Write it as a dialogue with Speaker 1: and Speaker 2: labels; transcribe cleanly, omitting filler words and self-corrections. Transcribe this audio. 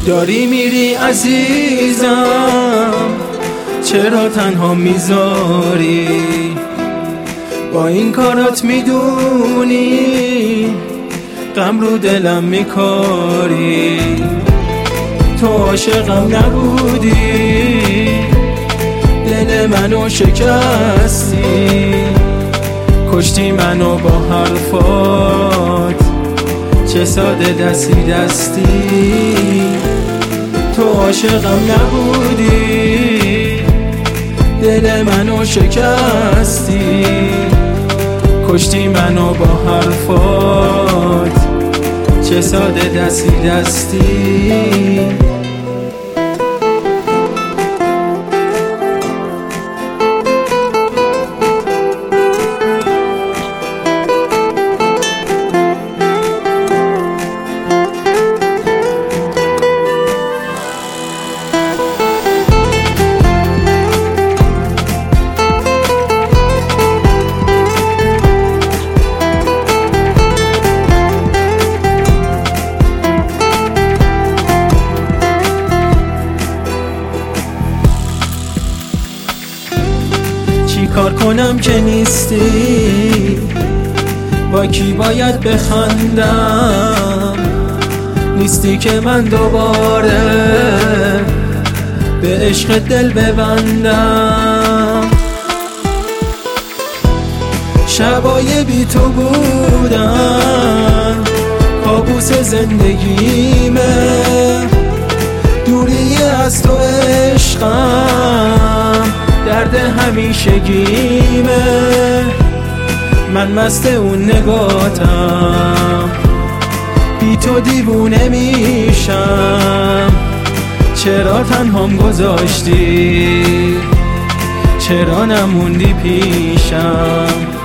Speaker 1: داری میری عزیزم، چرا تنها میذاری؟ با این کارات میدونی غم رو دلم میکاری. تو عاشقم نبودی، دل منو شکستی، کشتی منو با حرفات، چه ساده دستی دستی. تو عاشقم نبودی، دل منو شکستی، کشتی منو با حرفات، چه ساده دستی دستی. چی کار کنم که نیستی؟ با کی باید بخندم؟ نیستی که من دوباره به عشق دل ببندم. شبای بی تو بودن کابوس زندگیمه، دوری از تو عشقم درد همیشگیمه. من مست اون نگاتم، بی تو دیوونه میشم. چرا تنهام گذاشتی؟ چرا نموندی پیشم؟